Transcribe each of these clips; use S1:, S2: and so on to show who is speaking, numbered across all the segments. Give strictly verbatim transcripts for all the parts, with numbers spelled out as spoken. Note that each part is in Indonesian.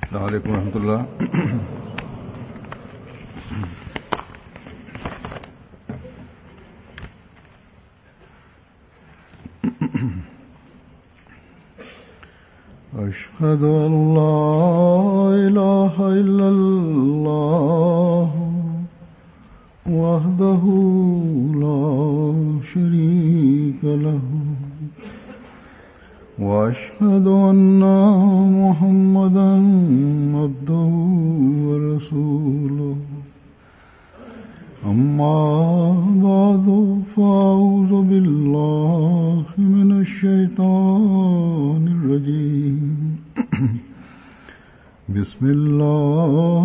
S1: Assalamualaikum warahmatullahi أشهد أن لا إله إلا الله وحده لا شريك له وأشهد أن محمدا عبده ورسوله أما بعد فأعوذ بالله من الشيطان الرجيم بسم الله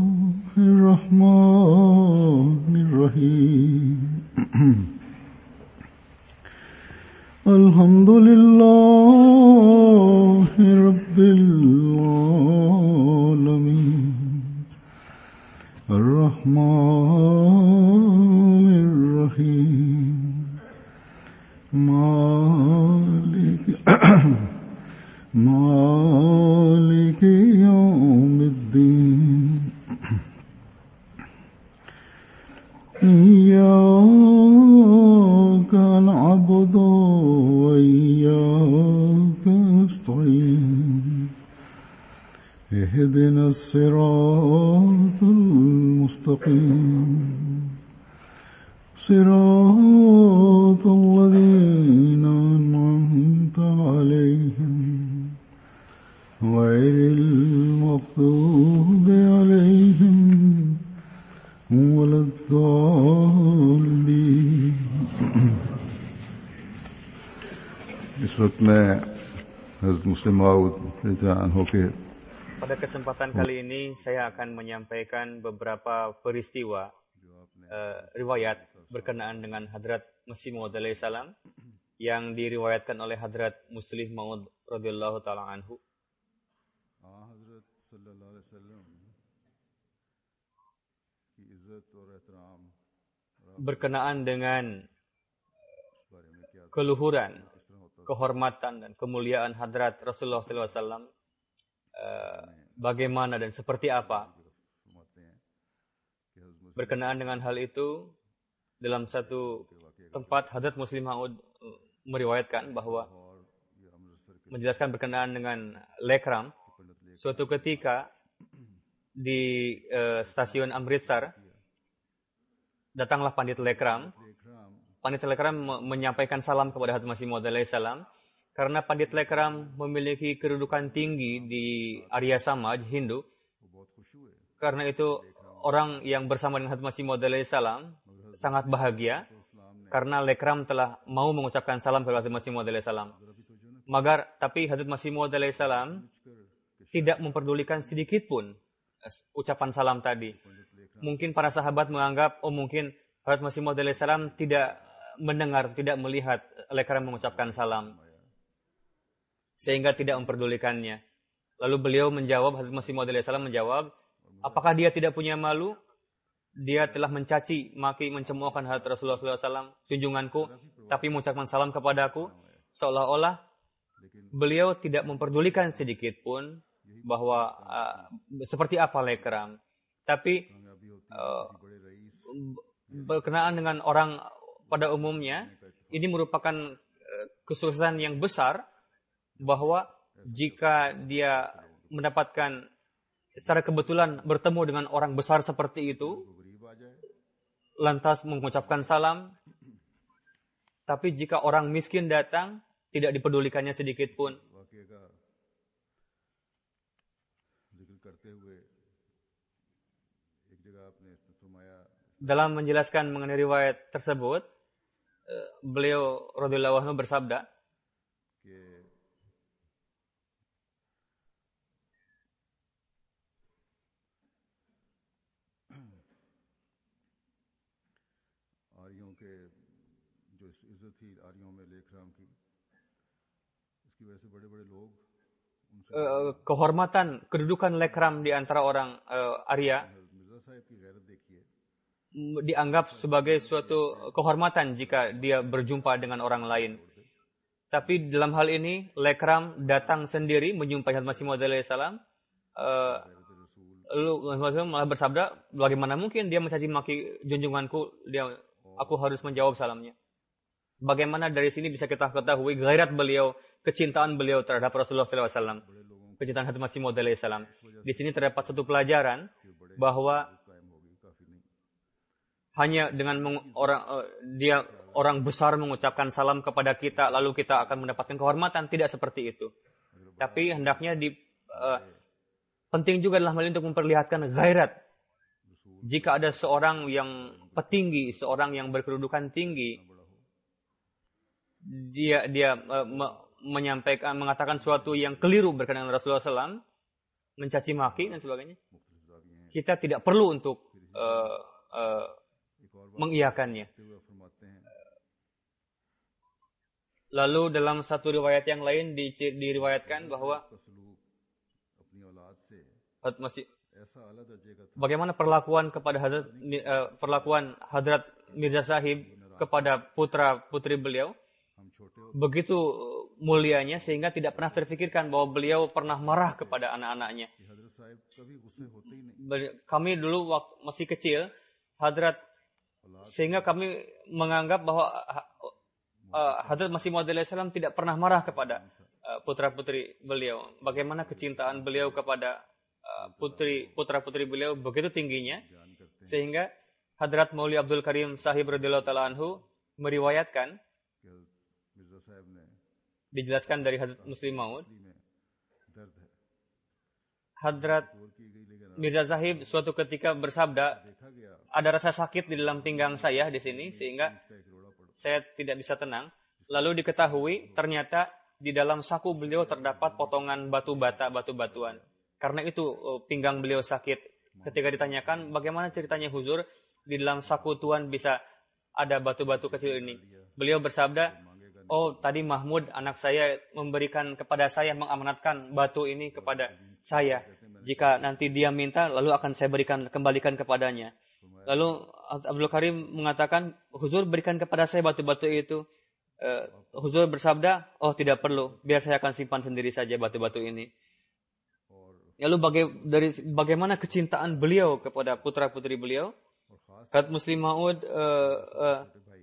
S1: الرحمن الرحيم الحمد لله رب العالمين الرحمن الرحيم مالك مالك يوم الدين إياك نعبد وإياك نستعين اهدنا الصراط المستقيم صراط الذين أنعمت عليهم غير المغضوب عليهم ولا الضالين. इस वक्त मैं हज़रत मुस्लिम मौऊद रज़ियल्लाहु अन्हु के
S2: Pada kesempatan kali ini saya akan menyampaikan beberapa peristiwa uh, riwayat berkenaan dengan Hadrat Masih Maud alaihi salam yang diriwayatkan oleh Hadrat Muslih Maud radhiyallahu taala anhu. Berkenaan dengan keluhuran, kehormatan dan kemuliaan Hadrat Rasulullah sallallahu alaihi wasallam, uh, bagaimana dan seperti apa. Berkenaan dengan hal itu, dalam satu tempat Hadrat Muslih Maud meriwayatkan bahwa menjelaskan berkenaan dengan lekram, suatu ketika di uh, stasiun Amritsar datanglah Pandit Lekram. Pandit Lekram menyampaikan salam kepada Hadrat Masih Maud alaihi salam karena Pandit Lekram memiliki kedudukan tinggi di Arya Samaj Hindu. Karena itu orang yang bersama dengan Hadrat Masih Maud alaihi salam sangat bahagia karena Lekram telah mau mengucapkan salam kepada Hadrat Masih Maud alaihi salam. Magar tapi Hadrat Masih Maud alaihi salam tidak memperdulikan sedikit pun ucapan salam tadi. Mungkin para sahabat menganggap, oh mungkin Hadrat Masih Maud alaihi salam tidak mendengar, tidak melihat Lekram mengucapkan salam, sehingga tidak memperdulikannya. Lalu beliau menjawab, Hadrat Masih Maud alaihi salam menjawab, apakah dia tidak punya malu? Dia telah mencaci, maki, mencemoohkan Hadrat Rasulullah sallallahu alaihi wasallam, junjunganku, tapi mengucapkan salam kepadaku, seolah-olah beliau tidak memperdulikan sedikit pun bahwa uh, seperti apa Lekram. Tapi uh, berkenaan dengan orang pada umumnya, ini merupakan uh, kesuksesan yang besar bahwa jika dia mendapatkan secara kebetulan bertemu dengan orang besar seperti itu, lantas mengucapkan salam. Tapi jika orang miskin datang, tidak dipedulikannya sedikit pun. Dalam menjelaskan mengenai riwayat tersebut, beliau radhiyallahu anhu bersabda, kehormatan, kedudukan Lekram di antara orang uh, Arya dianggap sebagai suatu kehormatan jika dia berjumpa dengan orang lain. Tapi dalam hal ini, Lekram datang sendiri menjumpai Hadrat Masih Maud alaihi salam uh, lalu malah bersabda, bagaimana mungkin dia mencaci maki junjunganku, dia aku harus menjawab salamnya. Bagaimana dari sini bisa kita ketahui gairat beliau, kecintaan beliau terhadap Rasulullah shallallahu alaihi wasallam, kecintaan Hadrat Masih Maud alaihi salam. Di sini terdapat satu pelajaran bahwa hanya dengan meng- orang uh, dia orang besar mengucapkan salam kepada kita, lalu kita akan mendapatkan kehormatan, tidak seperti itu. Tapi hendaknya di uh, penting juga dalam hal ini untuk memperlihatkan gairat. Jika ada seorang yang petinggi, seorang yang berkedudukan tinggi, dia dia uh, me, menyampaikan, mengatakan sesuatu yang keliru berkenaan Rasulullah shallallahu alaihi wasallam, mencaci maki dan sebagainya, kita tidak perlu untuk uh, uh, mengiyakannya. Lalu dalam satu riwayat yang lain di, diriwayatkan bahwa masih bagaimana perlakuan kepada Hadrat, uh, perlakuan Hadrat Mirza Sahib kepada putra putri beliau begitu mulianya sehingga tidak pernah terfikirkan bahwa beliau pernah marah kepada anak-anaknya. Kami dulu waktu masih kecil, Hadrat, sehingga kami menganggap bahwa uh, Hadrat Masih Maud alaihi salam tidak pernah marah kepada uh, putra-putri beliau. Bagaimana kecintaan beliau kepada uh, putri putra-putri beliau begitu tingginya sehingga Hadrat Mauli Abdul Karim Sahib radhiyallahu taala anhu meriwayatkan, dijelaskan dari Hadrat Muslim Maud, Hadrat Mirza Sahib suatu ketika bersabda, ada rasa sakit di dalam pinggang saya di sini sehingga saya tidak bisa tenang. Lalu diketahui ternyata di dalam saku beliau terdapat potongan batu bata, batu-batuan. Karena itu pinggang beliau sakit. Ketika ditanyakan bagaimana ceritanya Huzur, di dalam saku Tuan bisa ada batu-batu kecil ini. Beliau bersabda, oh tadi Mahmud anak saya memberikan kepada saya, mengamanatkan batu ini kepada saya. Jika nanti dia minta, lalu akan saya berikan, kembalikan kepadanya. Lalu Abdul Karim mengatakan, Huzur berikan kepada saya batu-batu itu. Uh, Huzur bersabda, oh tidak perlu, biar saya akan simpan sendiri saja batu-batu ini. Lalu baga- dari bagaimana kecintaan beliau kepada putra-putri beliau, Hadrat Muslim Maud uh, uh,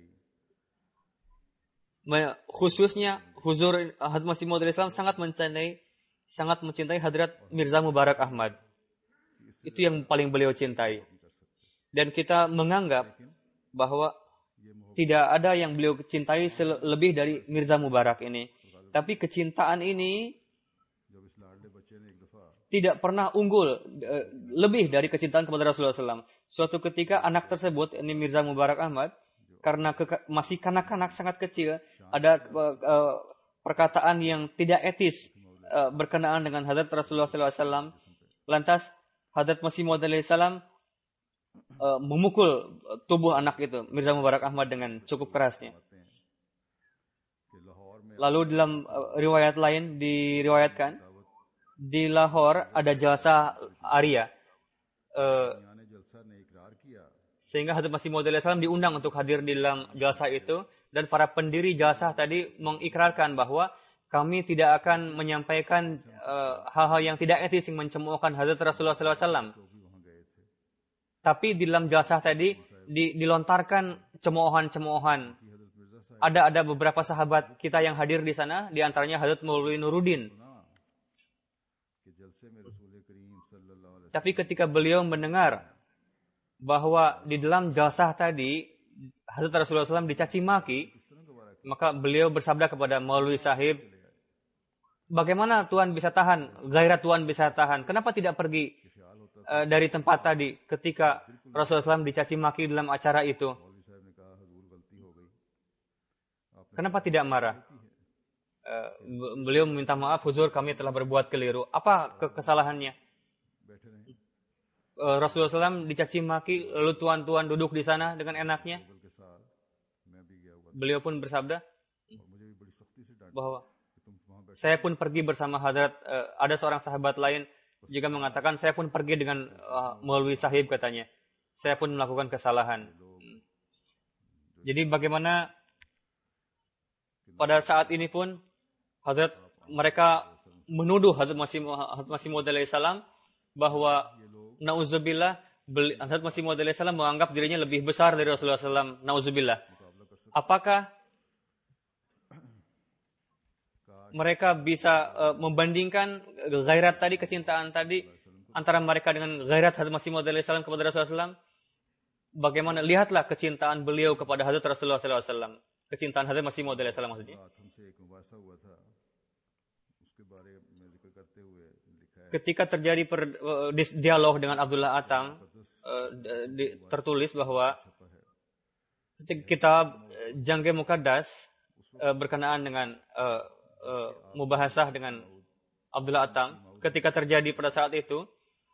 S2: khususnya Huzur Hadrat Masih Maud alaihi salam sangat mencintai sangat mencintai Hadrat Mirza Mubarak Ahmad. Itu yang paling beliau cintai. Dan kita menganggap bahwa tidak ada yang beliau cintai lebih dari Mirza Mubarak ini. Tapi kecintaan ini tidak pernah unggul lebih dari kecintaan kepada Rasulullah shallallahu alaihi wasallam. Suatu ketika anak tersebut, ini Mirza Mubarak Ahmad, karena ke, masih kanak-kanak sangat kecil, ada uh, perkataan yang tidak etis uh, berkenaan dengan Hadrat Rasulullah shallallahu alaihi wasallam. Lantas Hadrat Masih Maud alaihi salam uh, memukul tubuh anak itu, Mirza Mubarak Ahmad, dengan cukup kerasnya. Lalu dalam uh, riwayat lain diriwayatkan, di Lahore ada jalsa Arya. Uh, Sehingga Hadrat Masih Maud alaihi salam diundang untuk hadir di dalam jalsa itu, dan para pendiri jalsa tadi mengikrarkan bahwa kami tidak akan menyampaikan uh, hal-hal yang tidak etis yang mencemoohkan Hadrat Rasulullah shallallahu alaihi wasallam. Tapi di dalam jalsa tadi di, dilontarkan cemoohan-cemoohan. Ada ada beberapa sahabat kita yang hadir di sana, di antaranya Hadrat Maulwi Nuruddin. Tapi ketika beliau mendengar bahwa di dalam jalsah tadi Hadrat Rasulullah shallallahu alaihi wasallam dicaci maki, maka beliau bersabda kepada Maulwi Sahib, bagaimana Tuan bisa tahan, gairat Tuan bisa tahan, kenapa tidak pergi uh, dari tempat tadi ketika Rasulullah shallallahu alaihi wasallam dicaci maki dalam acara itu? Kenapa tidak marah? Uh, beliau meminta maaf, Huzur kami telah berbuat keliru. Apa kesalahannya? Uh, Rasulullah shallallahu alaihi wasallam dicaci maki, lalu tuan-tuan duduk di sana dengan enaknya. Beliau pun bersabda bahwa saya pun pergi bersama Hadrat, uh, ada seorang sahabat lain juga mengatakan, saya pun pergi dengan uh, Maulwi Sahib katanya. Saya pun melakukan kesalahan. Jadi bagaimana pada saat ini pun Hadrat mereka menuduh Hadrat Masih Maud alaihi salam bahwa na'udzubillah Hazrat Masih Maud alaihi salam menganggap dirinya lebih besar dari Rasulullah shallallahu alaihi wasallam. Na'udzubillah. Apakah mereka bisa uh, membandingkan ghairat tadi, kecintaan tadi antara mereka dengan ghairat Hazrat Masih Maud alaihi salam kepada Rasulullah shallallahu alaihi wasallam? Bagaimana? Lihatlah kecintaan beliau kepada Hazrat Rasulullah shallallahu alaihi wasallam. Kecintaan Hazrat Masih Maud alaihi salam maksudnya. Ketika terjadi per, uh, dialog dengan Abdullah Atam, uh, di, tertulis bahwa kitab Jangge Mukaddas uh, berkenaan dengan uh, uh, mubahasah dengan Abdullah Atam. Ketika terjadi pada saat itu,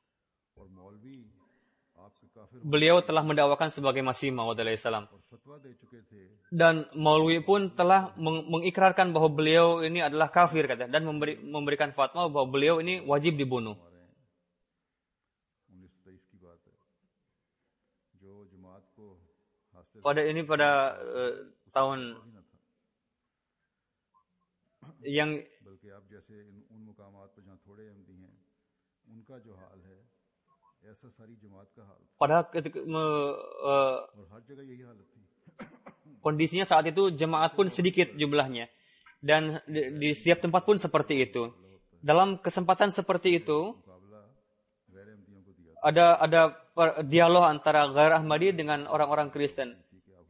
S2: beliau telah mendakwakan sebagai Masih Maud alaihi salam. Dan Maulwi pun telah meng mengikrarkan bahwa beliau ini adalah kafir, kata, dan memberi, memberikan fatwa bahwa beliau ini wajib dibunuh. Pada ini pada uh, tahun yang pada ketika uh, kondisinya saat itu jemaat pun sedikit jumlahnya dan di, di setiap tempat pun seperti itu. Dalam kesempatan seperti itu ada ada dialog antara Ghair Ahmadi dengan orang-orang Kristen.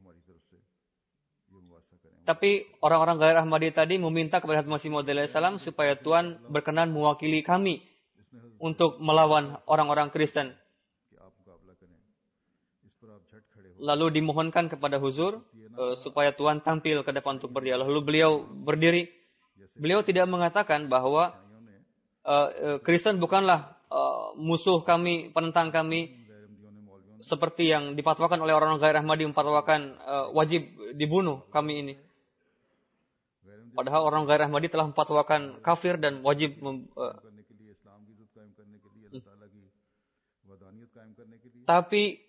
S2: Tapi orang-orang Ghair Ahmadi tadi meminta kepada Hazrat Masih Maud alaihi salam supaya Tuhan berkenan mewakili kami untuk melawan orang-orang Kristen. Lalu dimohonkan kepada Huzur uh, supaya Tuhan tampil ke depan untuk berdialog. Lalu beliau berdiri. Beliau tidak mengatakan bahwa uh, uh, Kristen bukanlah uh, musuh kami, penentang kami, seperti yang dipatwakan oleh orang-orang Ghair Ahmadi memfatwakan uh, wajib dibunuh kami ini. Padahal orang Ghair Ahmadi telah memfatwakan kafir dan wajib mem, uh, tapi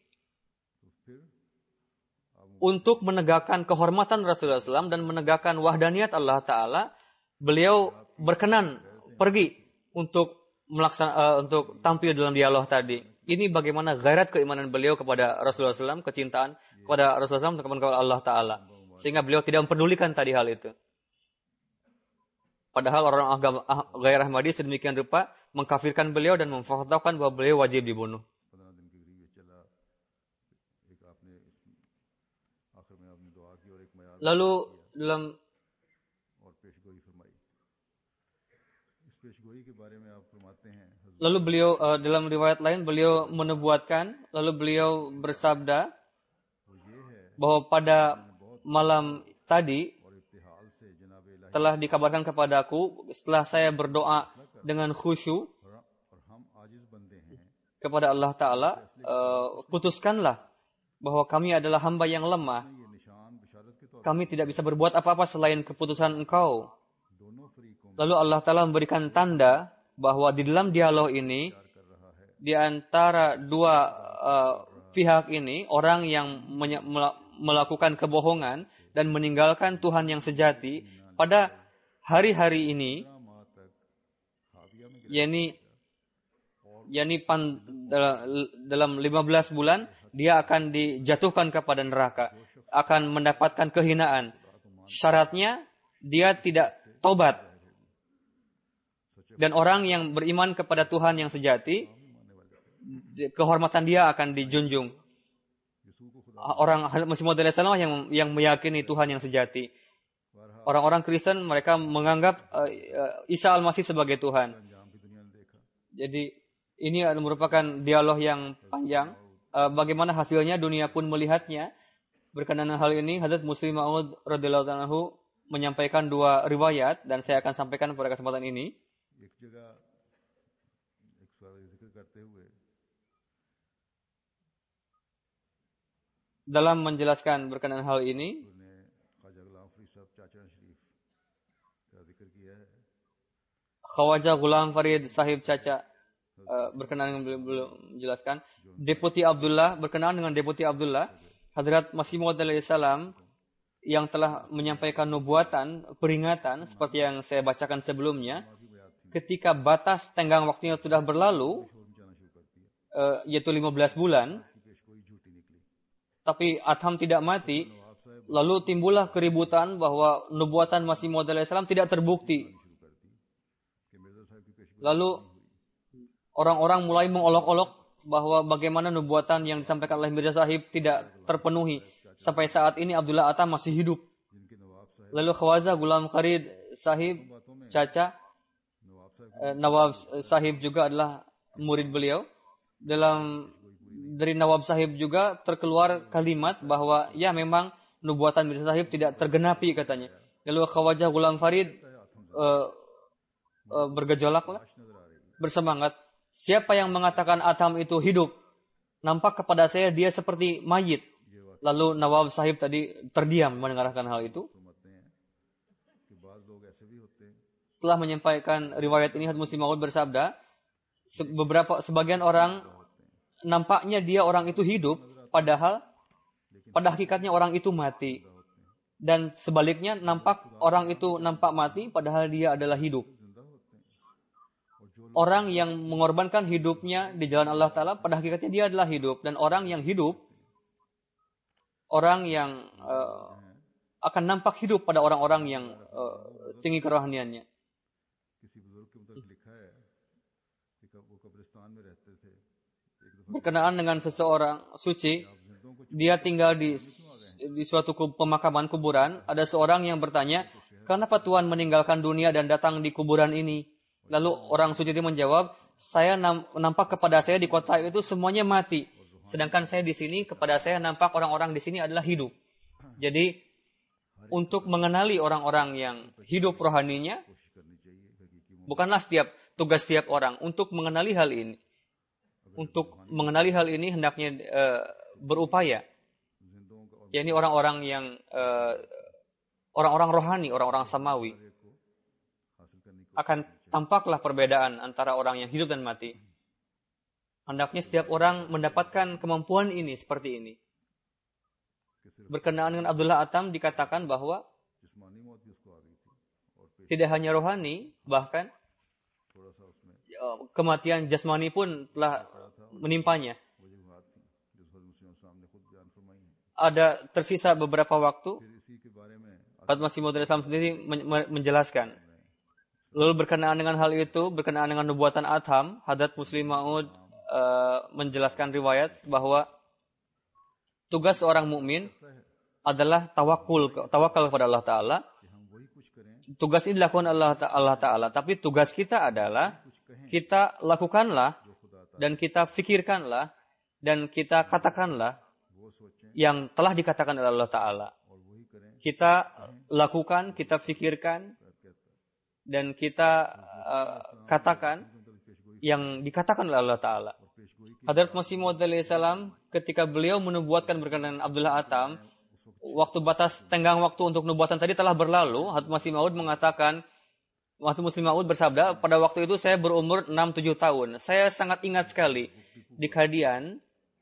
S2: untuk menegakkan kehormatan Rasulullah shallallahu alaihi wasallam dan menegakkan wahdaniyat Allah Ta'ala, beliau berkenan pergi untuk melaksana, uh, untuk tampil dalam dialog tadi. Ini bagaimana ghairat keimanan beliau kepada Rasulullah shallallahu alaihi wasallam, kecintaan kepada Rasulullah shallallahu alaihi wasallam dan kepada Allah Ta'ala. Sehingga beliau tidak mempedulikan tadi hal itu. Padahal orang agama Ghair Ahmadi sedemikian rupa mengkafirkan beliau dan memfatwakan bahwa beliau wajib dibunuh. Lalu dalam lalu beliau uh, dalam riwayat lain beliau menubuatkan, lalu beliau bersabda bahwa pada malam tadi telah dikabarkan kepadaku setelah saya berdoa dengan khusyuk kepada Allah Ta'ala, uh, putuskanlah bahwa kami adalah hamba yang lemah. Kami tidak bisa berbuat apa-apa selain keputusan Engkau. Lalu Allah Ta'ala memberikan tanda bahwa di dalam dialog ini, di antara dua uh, pihak ini, orang yang melakukan kebohongan dan meninggalkan Tuhan yang sejati, pada hari-hari ini, yakni, yakni pan, dalam lima belas bulan, dia akan dijatuhkan kepada neraka, akan mendapatkan kehinaan. Syaratnya, dia tidak taubat. Dan orang yang beriman kepada Tuhan yang sejati, kehormatan dia akan dijunjung. Orang Masih Maud alaihi salam yang yang meyakini Tuhan yang sejati. Orang-orang Kristen mereka menganggap uh, Isa Al-Masih sebagai Tuhan. Jadi ini merupakan dialog yang panjang. Uh, bagaimana hasilnya dunia pun melihatnya. Berkenaan hal ini, Hazrat Muslim Maud radhiyallahu anhu menyampaikan dua riwayat dan saya akan sampaikan pada kesempatan ini. Dalam menjelaskan berkenaan hal ini, Khawajah Ghulam Farid Sahib Caca uh, berkenaan dengan beliau menjelaskan, Deputi Abdullah, berkenaan dengan Deputi Abdullah, Hadrat Masih Maud alaihi salam yang telah menyampaikan nubuatan, peringatan seperti yang saya bacakan sebelumnya, ketika batas tenggang waktunya sudah berlalu, uh, yaitu lima belas bulan, tapi Adham tidak mati, lalu timbullah keributan bahwa nubuatan Masih Maud alaihissalam tidak terbukti. Lalu orang-orang mulai mengolok-olok bahwa bagaimana nubuatan yang disampaikan oleh Mirza Sahib tidak terpenuhi. Sampai saat ini Abdullah Atta masih hidup. Lalu Khwaja Ghulam Farid Sahib, Caca, eh, Nawab Sahib juga adalah murid beliau. Dalam dari Nawab Sahib juga terkeluar kalimat bahwa ya memang nubuatan Mirza Sahib tidak tergenapi katanya. Lalu Khwaja Ghulam Farid uh, uh, bergejolaklah, bersemangat. Siapa yang mengatakan Adham itu hidup? Nampak kepada saya dia seperti mayit. Lalu Nawab Sahib tadi terdiam mendengarkan hal itu. Setelah menyampaikan riwayat ini, Hadrat Muslih Maud bersabda, beberapa sebagian orang nampaknya dia orang itu hidup, padahal pada hakikatnya orang itu mati. Dan sebaliknya nampak orang itu nampak mati, padahal dia adalah hidup. Orang yang mengorbankan hidupnya di jalan Allah Ta'ala, pada hakikatnya dia adalah hidup. Dan orang yang hidup, orang yang uh, akan nampak hidup pada orang-orang yang uh, tinggi kerohaniannya. Berkenaan dengan seseorang suci, dia tinggal di di suatu pemakaman kuburan. Ada seorang yang bertanya, kenapa Tuhan meninggalkan dunia dan datang di kuburan ini? Lalu orang suci itu menjawab, saya nampak kepada saya di kota itu semuanya mati, sedangkan saya di sini kepada saya nampak orang-orang di sini adalah hidup. Jadi untuk mengenali orang-orang yang hidup rohaninya bukanlah setiap tugas setiap orang. Untuk mengenali hal ini, untuk mengenali hal ini hendaknya uh, berupaya. Ya, ini orang-orang yang uh, orang-orang rohani, orang-orang samawi. Akan tampaklah perbedaan antara orang yang hidup dan mati. Hendaknya setiap orang mendapatkan kemampuan ini seperti ini. Berkenaan dengan Abdullah Atam dikatakan bahwa tidak hanya rohani, bahkan kematian jasmani pun telah menimpanya. Ada tersisa beberapa waktu, Hadrat Masih Maud alaihissalam sendiri menjelaskan. Lalu berkenaan dengan hal itu, berkenaan dengan nubuatan Adham, Hadrat Muslih Maud uh, menjelaskan riwayat bahwa tugas seorang mukmin adalah tawakul, tawakal kepada Allah Ta'ala. Tugas ini dilakukan Allah, Allah Ta'ala, tapi tugas kita adalah kita lakukanlah dan kita fikirkanlah dan kita katakanlah yang telah dikatakan oleh Allah Ta'ala. Kita lakukan, kita fikirkan, dan kita uh, katakan yang dikatakan oleh Allah Ta'ala. Hadrat Masih Maud alaihissalam ketika beliau menubuatkan berkenaan Abdullah Atam, waktu batas tenggang waktu untuk nubuatan tadi telah berlalu. Hadrat Masih Maud mengatakan, Hadrat Muslih Maud bersabda, pada waktu itu saya berumur enam tujuh tahun. Saya sangat ingat sekali di Khadian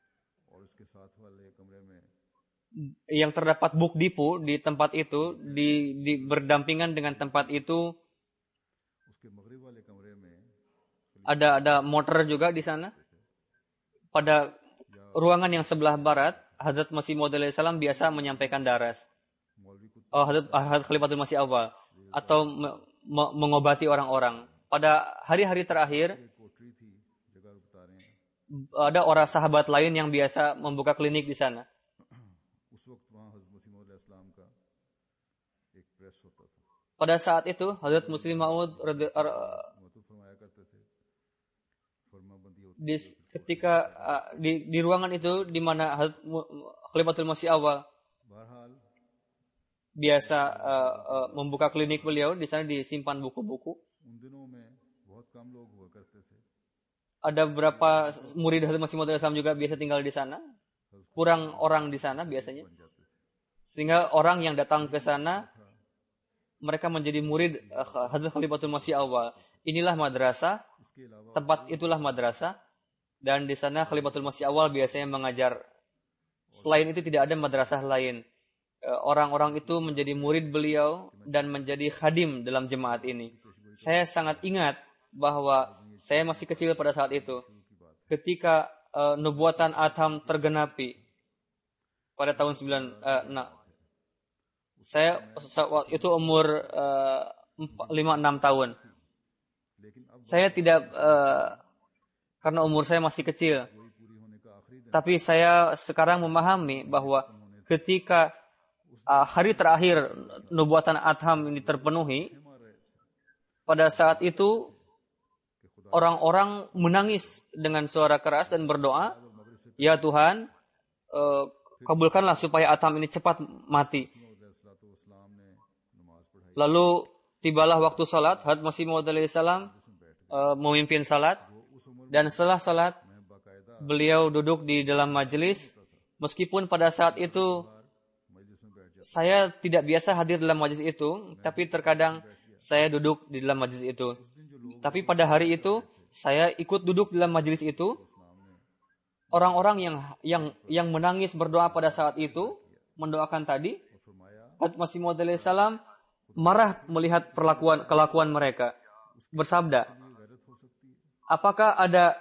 S2: yang terdapat Buk Dipu di tempat itu, di, di berdampingan dengan tempat itu ada ada motor juga di sana. Pada ruangan yang sebelah barat, Hadrat Masih Maud alaihissalam biasa menyampaikan daras. Oh, Hadrat, Hadrat Khalifatul Masih Awal atau me, me, mengobati orang-orang. Pada hari-hari terakhir ada orang sahabat lain yang biasa membuka klinik di sana. Pada saat itu Hadrat Muslih Maud di ketika uh, di di ruangan itu di mana Khalifatul Masih Awal biasa uh, uh, membuka klinik beliau, di sana disimpan buku-buku. Ada beberapa murid Hadrat Masih Maud alaihissalam juga biasa tinggal di sana. Kurang orang di sana biasanya. Sehingga orang yang datang ke sana mereka menjadi murid uh, Hadrat Khalifatul Masih Awal. Inilah madrasah, tempat itulah madrasah. Dan di sana Khalifatul Masih Awal biasanya mengajar. Selain itu tidak ada madrasah lain. Orang-orang itu menjadi murid beliau dan menjadi khadim dalam jemaat ini. Saya sangat ingat bahwa saya masih kecil pada saat itu. Ketika uh, nubuatan Adham tergenapi pada tahun sembilan uh, nah, saya itu umur uh, lima enam tahun. Saya tidak uh, karena umur saya masih kecil. Tapi saya sekarang memahami bahwa ketika uh, hari terakhir nubuatan Adham ini terpenuhi, pada saat itu orang-orang menangis dengan suara keras dan berdoa, "Ya Tuhan, uh, kabulkanlah supaya Adham ini cepat mati." Lalu tibalah waktu salat, Hadrat Masih Maud alaihi salam uh, memimpin salat, dan setelah salat beliau duduk di dalam majelis. Meskipun pada saat itu saya tidak biasa hadir dalam majelis itu, tapi terkadang saya duduk di dalam majelis itu. Tapi pada hari itu saya ikut duduk di dalam majelis itu. Orang-orang yang yang yang menangis berdoa pada saat itu mendoakan tadi, Hadrat Masih Maud alaihi salam marah melihat perlakuan kelakuan mereka. Bersabda, apakah ada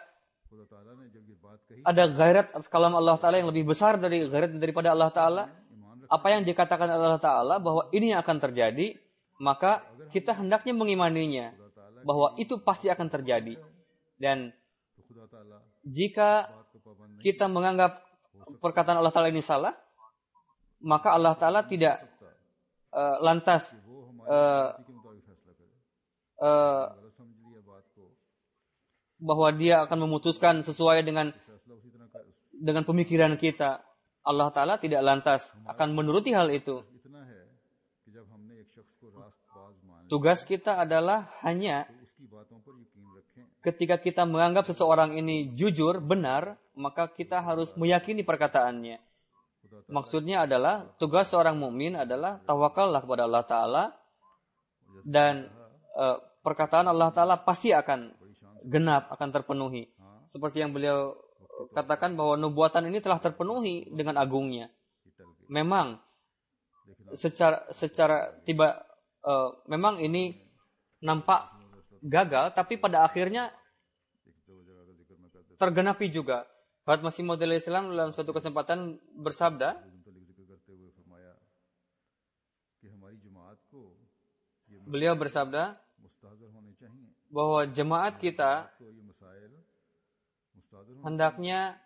S2: ada gairat kalam Allah Ta'ala yang lebih besar dari gairat daripada Allah Ta'ala? Apa yang dikatakan Allah Ta'ala bahwa ini yang akan terjadi, maka kita hendaknya mengimaninya bahwa itu pasti akan terjadi. Dan jika kita menganggap perkataan Allah Ta'ala ini salah, maka Allah Ta'ala tidak uh, lantas uh, uh, bahwa dia akan memutuskan sesuai dengan dengan pemikiran kita. Allah Ta'ala tidak lantas akan menuruti hal itu. Tugas kita adalah hanya ketika kita menganggap seseorang ini jujur, benar, maka kita harus meyakini perkataannya. Maksudnya adalah tugas seorang mukmin adalah tawakallah kepada Allah Ta'ala, dan uh, perkataan Allah Ta'ala pasti akan genap, akan terpenuhi. Seperti yang beliau katakan bahwa nubuatan ini telah terpenuhi dengan agungnya. Memang secara secara tiba uh, memang ini nampak gagal, tapi pada akhirnya tergenapi juga. Hadrat Masih Maud alaihi salam dalam suatu kesempatan bersabda, beliau bersabda bahwa jemaat kita hendaknya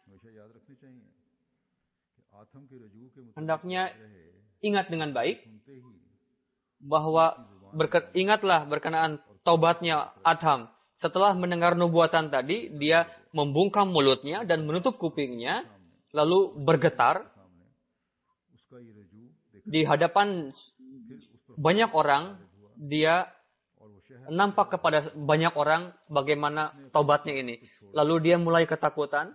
S2: hendaknya ingat dengan baik bahwa berke, ingatlah berkenaan taubatnya Adham. Setelah mendengar nubuatan tadi, dia membungkam mulutnya dan menutup kupingnya, lalu bergetar di hadapan banyak orang. Dia nampak kepada banyak orang bagaimana taubatnya ini. Lalu dia mulai ketakutan.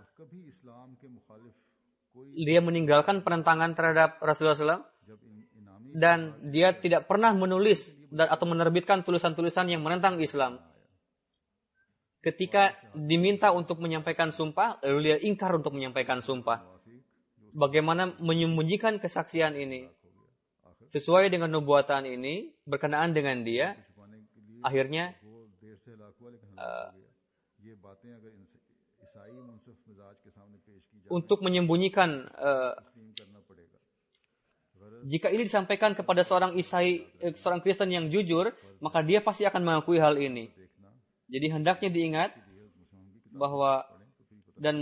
S2: Dia meninggalkan penentangan terhadap Rasulullah shallallahu alaihi wasallam. Dan dia tidak pernah menulis dan, atau menerbitkan tulisan-tulisan yang menentang Islam. Ketika diminta untuk menyampaikan sumpah, lalu dia ingkar untuk menyampaikan sumpah. Bagaimana menyembunyikan kesaksian ini? Sesuai dengan nubuatan ini, berkenaan dengan dia, akhirnya uh, untuk menyembunyikan uh, jika ini disampaikan kepada seorang Isai, eh, seorang Kristen yang jujur, maka dia pasti akan mengakui hal ini. Jadi hendaknya diingat bahwa dan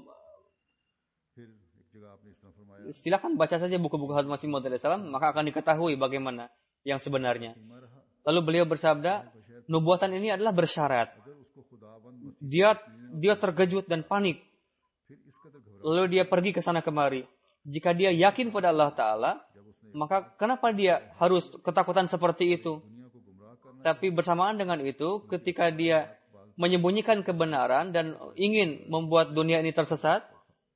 S2: silakan baca saja buku-buku Hadrat Masih Maud alaihi salam, maka akan diketahui bagaimana yang sebenarnya. Lalu beliau bersabda, nubuatan ini adalah bersyarat. Dia dia terkejut dan panik. Lalu dia pergi ke sana kemari. Jika dia yakin pada Allah Ta'ala, maka kenapa dia harus ketakutan seperti itu? Tapi bersamaan dengan itu, ketika dia menyembunyikan kebenaran dan ingin membuat dunia ini tersesat,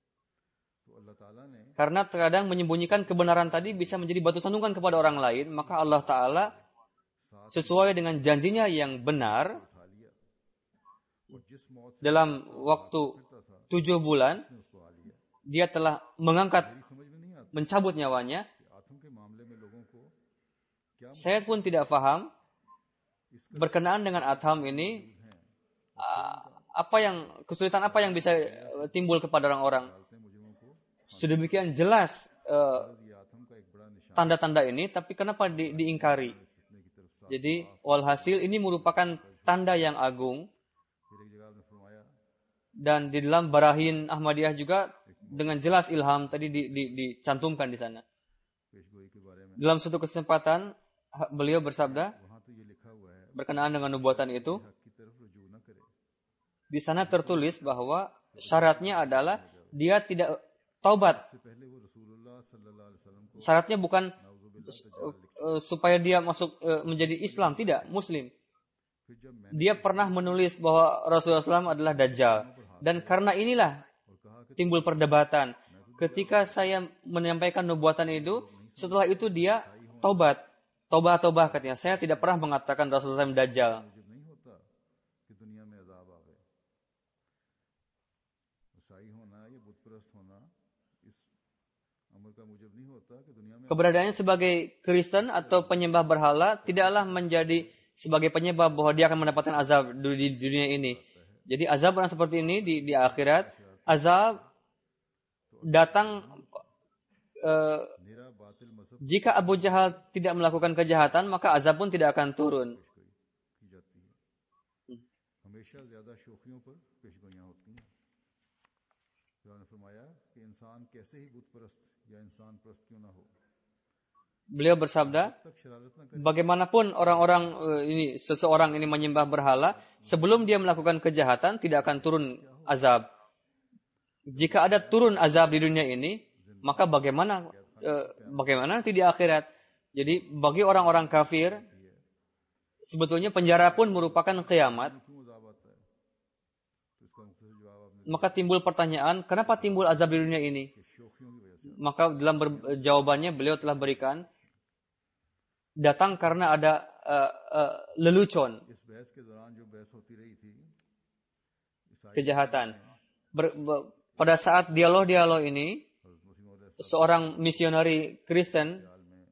S2: karena terkadang menyembunyikan kebenaran tadi bisa menjadi batu sandungan kepada orang lain, maka Allah Ta'ala sesuai dengan janjinya yang benar, dalam waktu tujuh bulan, dia telah mengangkat, mencabut nyawanya. Saya pun tidak paham berkenaan dengan Adham ini, apa yang kesulitan apa yang bisa timbul kepada orang-orang. Sedemikian jelas uh, tanda-tanda ini, tapi kenapa di, diingkari? Jadi walhasil ini merupakan tanda yang agung. Dan di dalam Barahin Ahmadiyah juga dengan jelas ilham tadi di, di, dicantumkan di sana. Dalam suatu kesempatan beliau bersabda berkenaan dengan nubuatan itu, di sana tertulis bahwa syaratnya adalah dia tidak taubat. Syaratnya bukan uh, supaya dia masuk uh, menjadi Islam, tidak, Muslim. Dia pernah menulis bahwa Rasulullah shallallahu alaihi wasallam adalah Dajjal. Dan karena inilah timbul perdebatan. Ketika saya menyampaikan nubuatan itu, setelah itu dia taubat. Taubah-taubah katanya. Saya tidak pernah mengatakan Rasulullah shallallahu alaihi wasallam Dajjal. Keberadaannya sebagai Kristen atau penyembah berhala tidaklah menjadi sebagai penyebab bahwa dia akan mendapatkan azab di dunia ini. Jadi azab orang seperti ini di, di akhirat, azab datang uh, jika Abu Jahal tidak melakukan kejahatan, maka azab pun tidak akan turun. Beliau bersabda, bagaimanapun orang-orang uh, ini seseorang ini menyembah berhala, sebelum dia melakukan kejahatan tidak akan turun azab. Jika ada turun azab di dunia ini, maka bagaimana uh, bagaimana nanti di akhirat? Jadi bagi orang-orang kafir, sebetulnya penjara pun merupakan kiamat. Maka timbul pertanyaan, kenapa timbul azab di dunia ini? Maka dalam jawabannya beliau telah berikan, datang karena ada uh, uh, lelucon, kejahatan. Ber, ber, pada saat dialog-dialog ini, seorang misionari Kristen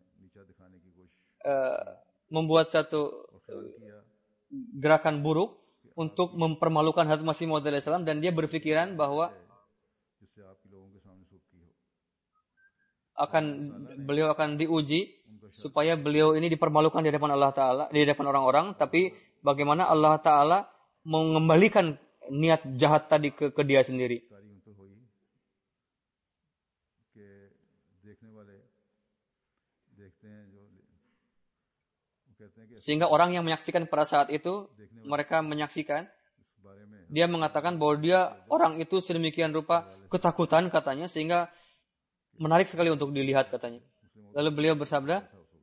S2: uh, membuat satu gerakan buruk untuk mempermalukan Hazrat Masih Maud alaihi salam, dan dia berpikiran bahwa akan beliau akan diuji supaya beliau ini dipermalukan di hadapan Allah Ta'ala, di hadapan orang-orang, tapi bagaimana Allah Ta'ala mengembalikan niat jahat tadi ke, ke dia sendiri. Sehingga orang yang menyaksikan pada saat itu, mereka menyaksikan, dia mengatakan bahwa dia, orang itu sedemikian rupa ketakutan katanya, sehingga menarik sekali untuk dilihat katanya. Lalu beliau bersabda,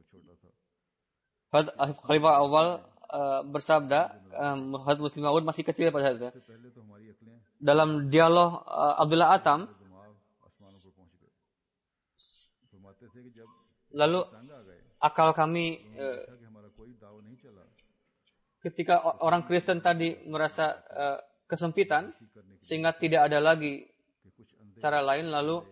S2: Khalifah awal uh, bersabda, um, Hazrat Muslim Maud masih kecil pada saat itu. Dalam dialog uh, Abdullah Atam, lalu akal kami uh, ketika orang Kristen tadi merasa uh, kesempitan sehingga tidak ada lagi cara lain, lalu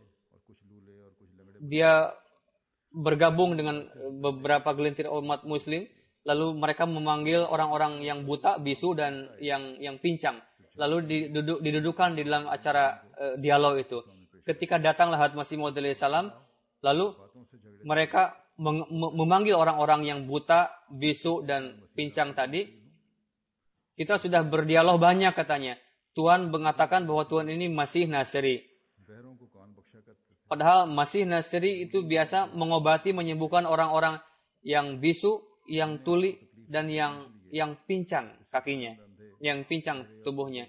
S2: dia bergabung dengan beberapa gelintir umat Muslim, lalu mereka memanggil orang-orang yang buta, bisu dan yang yang pincang, lalu diduduk, didudukan di dalam acara uh, dialog itu. Ketika datanglah Hazrat Masih Maud alaihi salam, lalu mereka mem- memanggil orang-orang yang buta, bisu dan pincang tadi. Kita sudah berdialog banyak katanya. Tuhan mengatakan bahwa Tuhan ini Masih Nasri. Padahal Masih Nasri itu biasa mengobati, menyembuhkan orang-orang yang bisu, yang tuli, dan yang yang pincang kakinya, yang pincang tubuhnya.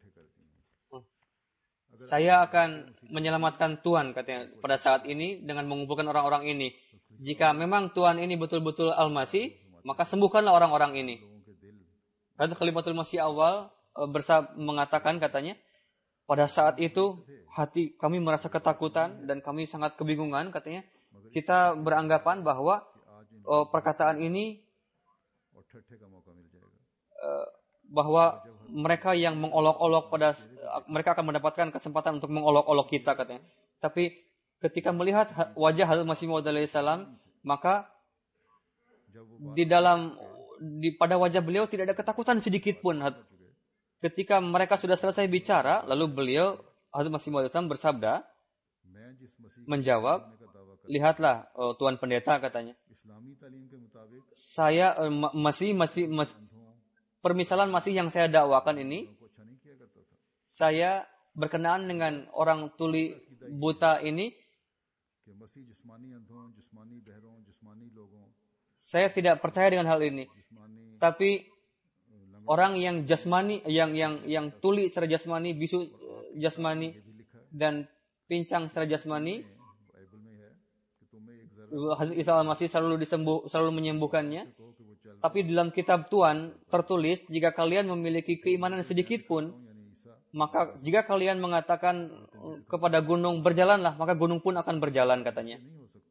S2: Saya akan menyelamatkan Tuhan katanya pada saat ini dengan mengumpulkan orang-orang ini. Jika memang Tuhan ini betul-betul Al-Masih, maka sembuhkanlah orang-orang ini. Hadrat Khalifatul Masih awal bersab mengatakan katanya, pada saat itu hati kami merasa ketakutan dan kami sangat kebingungan katanya. Kita beranggapan bahwa oh, perkataan ini uh, bahwa mereka yang mengolok-olok pada mereka akan mendapatkan kesempatan untuk mengolok-olok kita katanya. Tapi ketika melihat wajah Hazrat Masih Maud alaihi salam, maka di dalam di pada wajah beliau tidak ada ketakutan sedikit pun. ketika mereka sudah selesai bicara, lalu beliau Hazrat Masih Maud bersabda, menjawab, lihatlah oh, Tuan Pendeta, katanya, saya uh, masih masih mas, permisalan masih yang saya dakwakan ini, saya berkenaan dengan orang tuli buta ini, saya tidak percaya dengan hal ini. Tapi orang yang jasmani, yang yang yang tuli secara jasmani, bisu jasmani dan pincang secara jasmani, Hazrat Isa Al-Masih selalu disembuh, selalu menyembuhkannya. Tapi dalam kitab Tuhan tertulis, jika kalian memiliki keimanan sedikit pun, maka jika kalian mengatakan kepada gunung berjalanlah, maka gunung pun akan berjalan, katanya.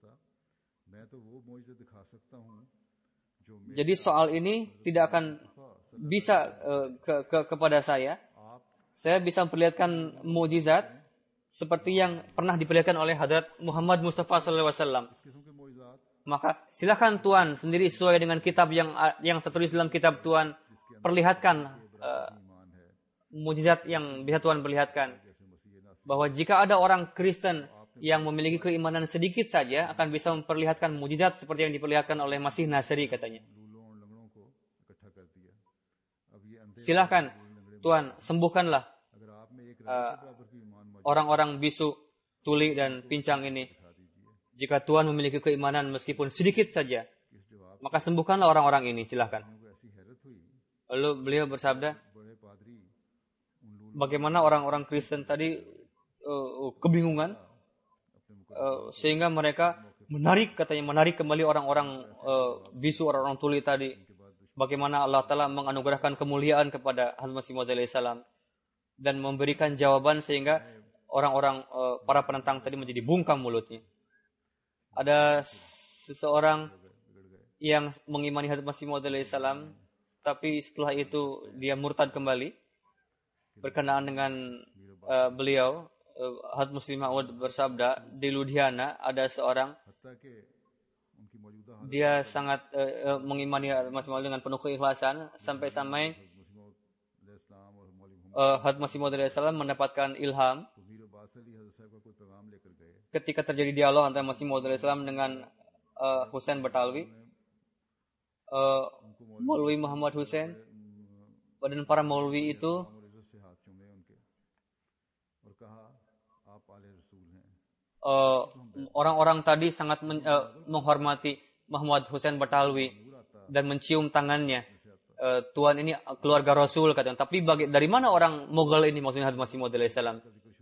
S2: Jadi soal ini tidak akan bisa uh, ke, ke, kepada saya. Saya bisa memperlihatkan mukjizat seperti yang pernah diperlihatkan oleh Hadrat Muhammad Mustafa Sallallahu Alaihi Wasallam. Maka silakan Tuhan sendiri sesuai dengan kitab yang yang tertulis dalam kitab Tuhan, perlihatkan uh, mukjizat yang bisa Tuhan perlihatkan. Bahwa jika ada orang Kristen yang memiliki keimanan sedikit saja akan bisa memperlihatkan mukjizat seperti yang diperlihatkan oleh Masih Nasri, katanya. Silakan Tuhan sembuhkanlah uh, orang-orang bisu, tuli dan pincang ini. Jika Tuhan memiliki keimanan meskipun sedikit saja, maka sembuhkanlah orang-orang ini, silakan. Lalu beliau bersabda, bagaimana orang-orang Kristen tadi uh, kebingungan, uh, sehingga mereka menarik, katanya, menarik kembali orang-orang uh, bisu, orang-orang tuli tadi. Bagaimana Allah Ta'ala menganugerahkan kemuliaan kepada Hazrat Masih Maud alaihi salam dan memberikan jawaban sehingga orang-orang uh, para penentang tadi menjadi bungkam mulutnya. Ada seseorang yang mengimani Hazrat Masih Maud alaihi salam, tapi setelah itu dia murtad kembali. Berkenaan dengan uh, beliau, uh, Hazrat Muslim Maud bersabda, di Ludhiana ada seorang, dia sangat uh, mengimani Masih Maud dengan penuh keikhlasan, sampai-sampai uh, Hazrat Masih Maud alaihi salam mendapatkan ilham ketika terjadi dialog antara Masih Maud alaihi salam dengan uh, Husain Batalwi, uh, Maulwi Muhammad Husain, dan para Maulwi itu uh, orang-orang tadi sangat men, uh, menghormati Muhammad Husain Batalwi dan mencium tangannya. Uh, Tuhan ini keluarga Rasul, katanya. Tapi bagi, dari mana orang Mughal ini, maksudnya Hazrat Masih Maud alaihi salam?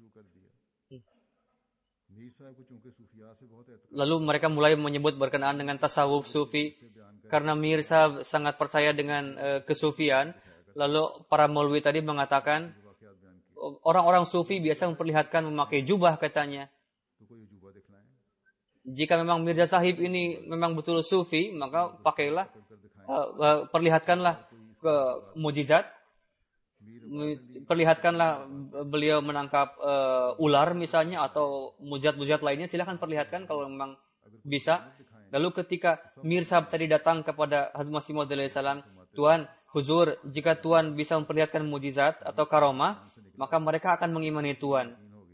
S2: Lalu mereka mulai menyebut berkenaan dengan tasawuf sufi, karena Mirza sangat percaya dengan uh, kesufian. Lalu para Maulwi tadi mengatakan, orang-orang sufi biasa memperlihatkan memakai jubah, katanya. Jika memang Mirza Sahib ini memang betul sufi, maka pakailah, uh, uh, perlihatkanlah ke mujizat, perlihatkanlah beliau menangkap uh, ular misalnya, atau mujizat-mujizat lainnya, silakan perlihatkan kalau memang bisa. Lalu ketika Mirza tadi datang kepada Hazrat Masih Maud alaihi salam, Tuan, huzur, jika Tuan bisa memperlihatkan mujizat atau karomah, maka mereka akan mengimani Tuan.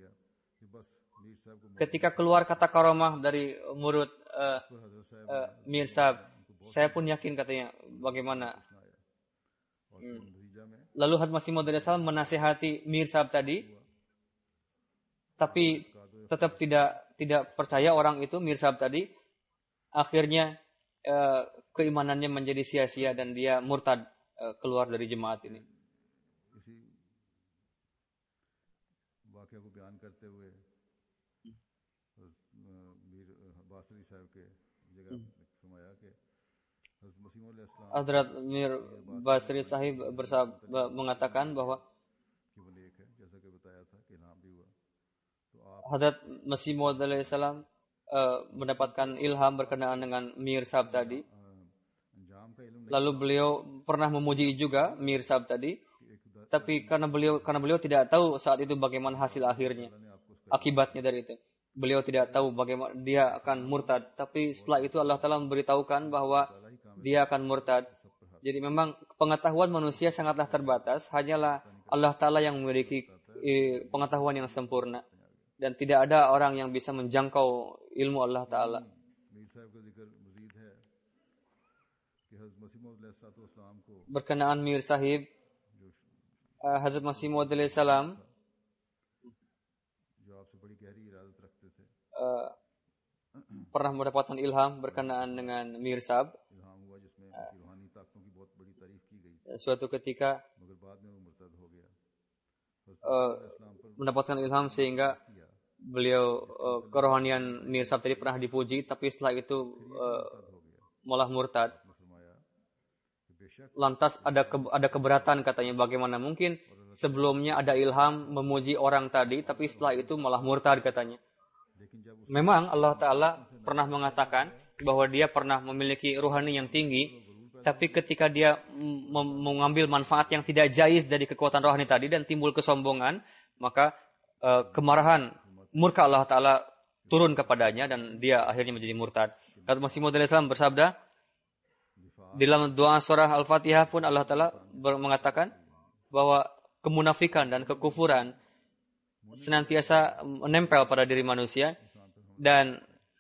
S2: Ketika keluar kata karomah dari mulut uh, uh, Mirza, saya pun yakin, katanya, bagaimana. Hmm. Lalu Hazrat Masih Maud alaihi salam menasihati Mirza tadi, tapi tetap tidak tidak percaya orang itu, Mirza tadi. Akhirnya uh, keimanannya menjadi sia-sia dan dia murtad, uh, keluar dari jemaat ini. Hadrat Mir Basri Sahib bersab, mengatakan bahwa Hadrat Masih Maud alaihi salam uh, mendapatkan ilham berkenaan dengan Mir Sahib tadi. Lalu beliau pernah memuji juga Mir Sahib tadi, tapi karena beliau karena beliau tidak tahu saat itu bagaimana hasil akhirnya, akibatnya dari itu. Beliau tidak tahu bagaimana dia akan murtad. Tapi setelah itu Allah Ta'ala memberitahukan bahwa dia akan murtad. Jadi memang pengetahuan manusia sangatlah terbatas. Hanyalah Allah Ta'ala yang memiliki pengetahuan yang sempurna. Dan tidak ada orang yang bisa menjangkau ilmu Allah Ta'ala. Berkenaan Mir Sahib, Hazrat Masih Maud alaihi salam uh, pernah mendapatkan ilham berkenaan dengan Mir Sahib. Uh, suatu ketika uh, mendapatkan ilham sehingga beliau uh, kerohanian Mir Sahib tadi pernah dipuji, tapi setelah itu uh, malah murtad. Lantas ada ke, ada keberatan katanya, bagaimana mungkin sebelumnya ada ilham memuji orang tadi, tapi setelah itu malah murtad katanya. Memang Allah Ta'ala pernah mengatakan bahwa dia pernah memiliki ruhani yang tinggi, tapi ketika dia mengambil manfaat yang tidak jaiz dari kekuatan rohani tadi dan timbul kesombongan, maka uh, kemarahan, murka Allah Ta'ala turun kepadanya dan dia akhirnya menjadi murtad. Kata Masih Maud alaihi salam bersabda, di dalam doa surah Al-Fatihah pun Allah Ta'ala mengatakan bahwa kemunafikan dan kekufuran senantiasa menempel pada diri manusia, dan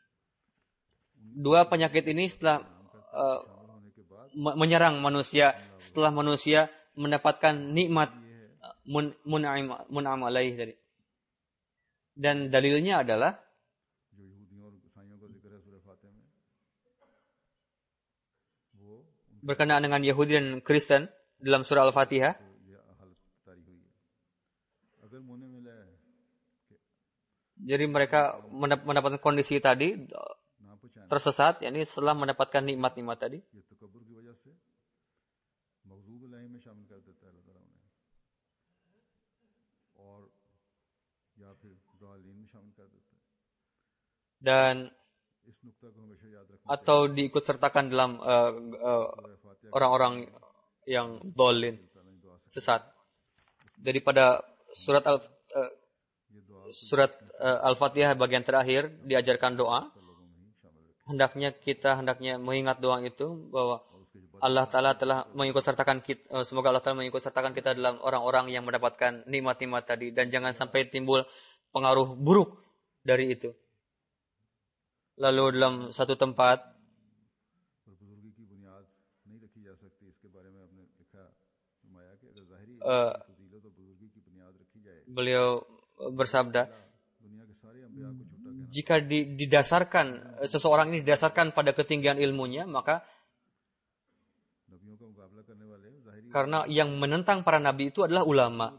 S2: dua penyakit ini setelah uh, menyerang manusia setelah manusia mendapatkan nikmat mun, mun'am mun'am alaih tadi. Dan dalilnya adalah berkenaan dengan Yahudi dan Kristen dalam surah Al-Fatihah. Jadi mereka mendapatkan kondisi tadi tersesat, yakni setelah mendapatkan nikmat-nikmat tadi. Dan atau diikut sertakan dalam uh, uh, orang-orang yang dolin, sesat. Daripada surat al uh, surat uh, Al-Fatihah bagian terakhir diajarkan doa. Hendaknya kita hendaknya mengingat doa itu bahwa Allah Ta'ala telah mengikut sertakan kita, uh, semoga Allah Ta'ala mengikut sertakan kita dalam orang-orang yang mendapatkan nikmat-nikmat tadi, dan jangan sampai timbul pengaruh buruk dari itu. Lalu dalam satu tempat uh, beliau bersabda, jika didasarkan seseorang ini didasarkan pada ketinggian ilmunya, maka karena yang menentang para nabi itu adalah ulama,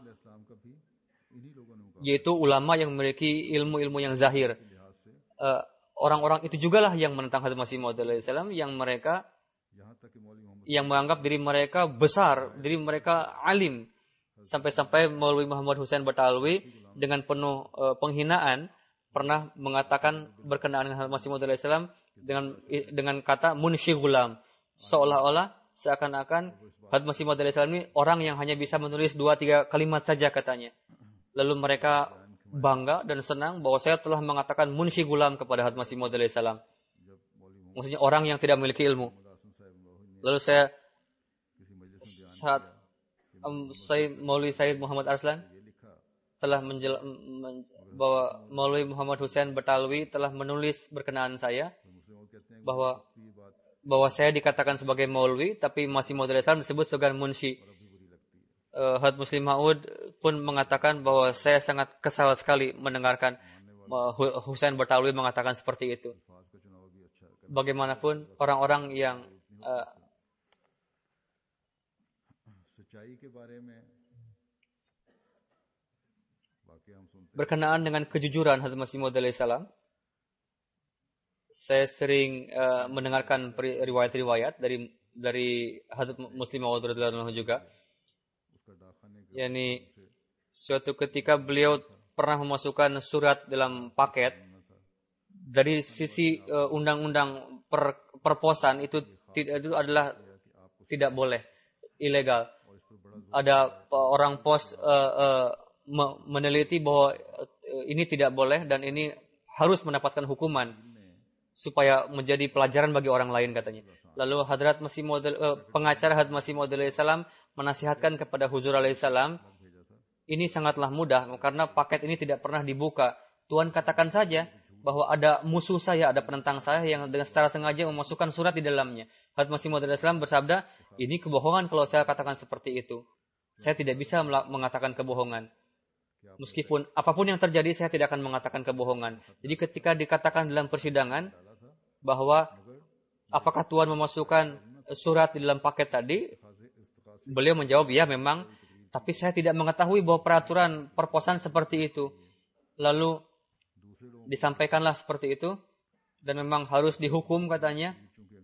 S2: yaitu ulama yang memiliki ilmu-ilmu yang zahir. Uh, Orang-orang itu jugalah yang menentang Hazrat Masih Maud alaihi salam, yang mereka yang menganggap diri mereka besar, diri mereka alim, sampai-sampai Maulwi Muhammad Hussein Batalwi dengan penuh uh, penghinaan pernah mengatakan berkenaan dengan Hazrat Masih Maud alaihi salam dengan dengan kata munshi gulam, seolah-olah seakan-akan Hazrat Masih Maud alaihi salam ini orang yang hanya bisa menulis dua tiga kalimat saja katanya. Lalu mereka bangga dan senang bahwa saya telah mengatakan munshi gulam kepada Hazrat Masih Maud alaihi salam. Maksudnya orang yang tidak memiliki ilmu. Lalu saya saat um, Sayyid Maulwi Sayyid Muhammad Arslan telah menjel, men, bahwa Maulwi Muhammad Hussein Batalwi telah menulis berkenaan saya bahwa bahwa saya dikatakan sebagai Maulwi, tapi Masih Maud alaihi salam disebut sebagai munshi. Uh, Hadrat Muslim Maud pun mengatakan bahwa saya sangat kesal sekali mendengarkan uh, Hussein Batalwi mengatakan seperti itu. Bagaimanapun orang-orang yang uh, berkenaan dengan kejujuran Hazrat Masih Maud alaihi salam, saya sering uh, mendengarkan riwayat-riwayat dari dari Hazrat Muslim Maud radhiyallahu anhu juga. Yani suatu ketika beliau pernah memasukkan surat dalam paket. Dari sisi uh, undang-undang per, perposan itu tidak itu adalah tidak boleh, ilegal. Ada orang pos uh, uh, meneliti bahwa uh, ini tidak boleh dan ini harus mendapatkan hukuman supaya menjadi pelajaran bagi orang lain katanya. Lalu Hadrat Masih Maud uh, pengacara Hadrat Masih Maud alaihi salam menasihatkan kepada Huzur alaihi salam ini sangatlah mudah karena paket ini tidak pernah dibuka. Tuhan katakan saja bahwa ada musuh saya, ada penentang saya yang dengan secara sengaja memasukkan surat di dalamnya. Hadrat Masih Maud alaihi salam bersabda, ini kebohongan kalau saya katakan seperti itu. Saya tidak bisa mengatakan kebohongan. Meskipun apapun yang terjadi, saya tidak akan mengatakan kebohongan. Jadi ketika dikatakan dalam persidangan bahwa apakah Tuhan memasukkan surat di dalam paket tadi, beliau menjawab, ya memang, tapi saya tidak mengetahui bahwa peraturan perposan seperti itu. Lalu disampaikanlah seperti itu, dan memang harus dihukum katanya.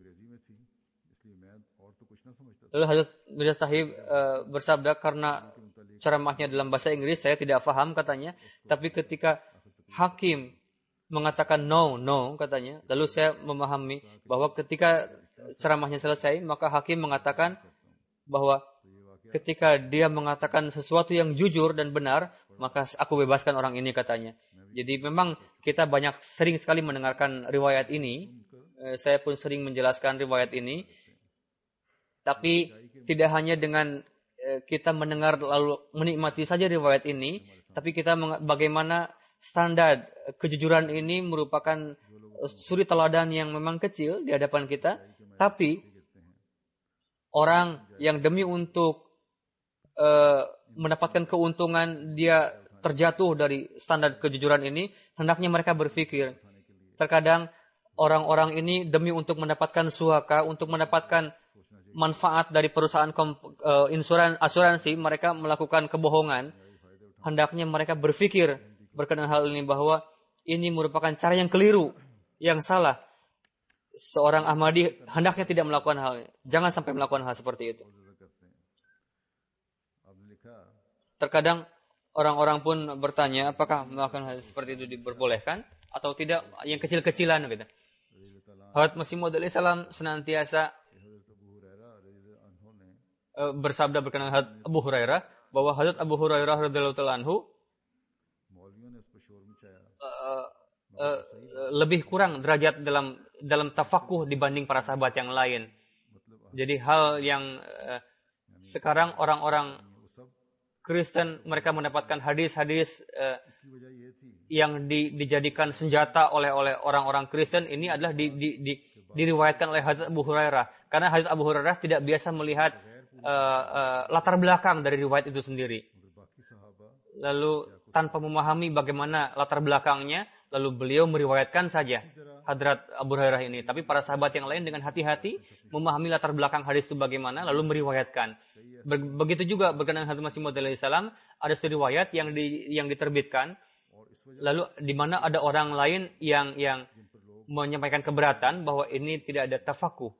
S2: Lalu Hazrat Mirza Sahib uh, bersabda, karena ceramahnya dalam bahasa Inggris saya tidak paham katanya, tapi ketika hakim mengatakan no, no katanya, lalu saya memahami bahwa ketika ceramahnya selesai, maka hakim mengatakan bahwa ketika dia mengatakan sesuatu yang jujur dan benar, maka aku bebaskan orang ini katanya. Jadi memang kita banyak sering sekali mendengarkan riwayat ini. Saya pun sering menjelaskan riwayat ini. Tapi tidak hanya dengan kita mendengar lalu menikmati saja riwayat ini, tapi kita bagaimana standar kejujuran ini merupakan suri teladan yang memang kecil di hadapan kita. Tapi orang yang demi untuk uh, mendapatkan keuntungan dia terjatuh dari standar kejujuran ini, hendaknya mereka berpikir. Terkadang orang-orang ini demi untuk mendapatkan suaka, untuk mendapatkan manfaat dari perusahaan uh, insuran asuransi, mereka melakukan kebohongan. Hendaknya mereka berpikir berkenaan hal ini bahwa ini merupakan cara yang keliru, yang salah. Seorang Ahmadi hendaknya tidak melakukan hal ini. Jangan sampai melakukan hal seperti itu. Terkadang orang-orang pun bertanya, apakah melakukan hal seperti itu diperbolehkan atau tidak, yang kecil-kecilan gitu. Hadrat Masih Maud alaihi salam senantiasa uh, bersabda berkenaan Hadrat Abu Hurairah bahwa Hadrat Abu Hurairah radhiyallahu ta'ala anhu uh, uh, lebih kurang derajat dalam dalam tafakuh dibanding para sahabat yang lain. Jadi hal yang uh, sekarang orang-orang Kristen mereka mendapatkan hadis-hadis uh, yang di, dijadikan senjata oleh oleh orang-orang Kristen ini adalah di, di, di, diriwayatkan oleh Hadrat Abu Hurairah. Karena Hadrat Abu Hurairah tidak biasa melihat uh, uh, latar belakang dari riwayat itu sendiri. Lalu tanpa memahami bagaimana latar belakangnya, lalu beliau meriwayatkan saja Hadrat Abu Hurairah ini. Tapi para sahabat yang lain dengan hati-hati memahami latar belakang hadis itu bagaimana, lalu meriwayatkan. Begitu juga berkenaan Hadrat Masih Maud alaihi salam, ada riwayat yang di, yang diterbitkan, lalu di mana ada orang lain yang yang menyampaikan keberatan bahwa ini tidak ada tafakuh.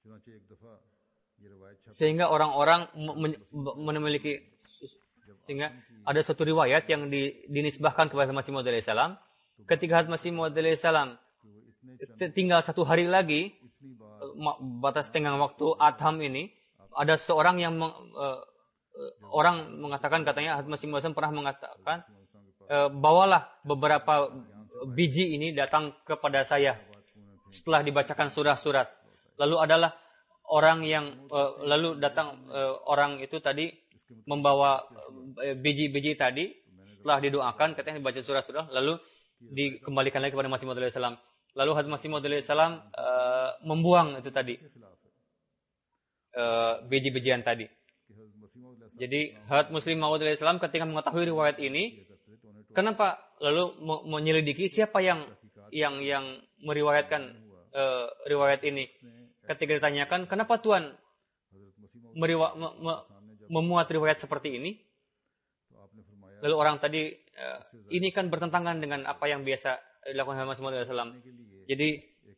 S2: Sehingga orang-orang memiliki, sehingga ada satu riwayat yang di, dinisbahkan kepada Hadrat Masih Maud alaihi salam. Ketika Hadrat Masih Maud alaihi salam tinggal satu hari lagi, batas tengah waktu Adham ini, ada seorang yang meng, uh, orang mengatakan, katanya Hadrat Masih Maud alaihi salam pernah mengatakan, e, bawalah beberapa biji ini datang kepada saya setelah dibacakan surah-surat. Lalu adalah orang yang e, lalu datang e, orang itu tadi membawa e, biji-biji tadi setelah didoakan, katanya dibaca surah-surah, lalu dikembalikan lagi kepada Masih Maud alaihi salam. Lalu Hadrat Masih Maud alaihi salam e, membuang itu tadi e, biji-bijian tadi. Jadi Hadrat Muslim Maud alaihi salam ketika mengetahui riwayat ini, kenapa lalu menyelidiki siapa yang yang yang meriwayatkan uh, riwayat ini? Ketika ditanyakan, kenapa Tuhan meriwa, me, me, memuat riwayat seperti ini? Lalu orang tadi, uh, ini kan bertentangan dengan apa yang biasa dilakukan Hadrat Masih Maud alaihi salam. Jadi